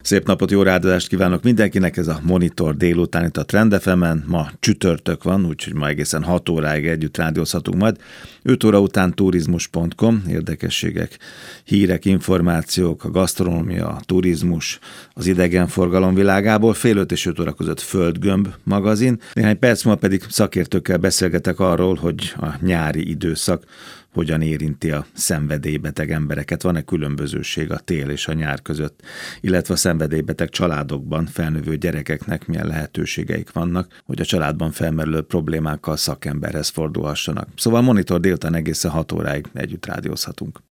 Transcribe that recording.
Szép napot, jó rádiózást kívánok mindenkinek, ez a Monitor délután itt a Trend FM-en. Ma csütörtök van, úgyhogy ma egészen 6 óráig együtt rádiózhatunk majd. 5 óra után turizmus.com, érdekességek, hírek, információk, a gasztronómia, a turizmus, az idegenforgalom világából. Fél 5 és 5 óra között Földgömb magazin. Néhány perc múlva pedig szakértőkkel beszélgetek arról, hogy a nyári időszak hogyan érinti a szenvedélybeteg embereket. Van-e különbözőség a tél és a nyár között, illetve a szenvedélybeteg családokban felnövő gyerekeknek milyen lehetőségeik vannak, hogy a családban felmerülő problémákkal szakemberhez fordulhassanak. Szóval Monitor délután egészen 6 óráig együtt rádiózhatunk.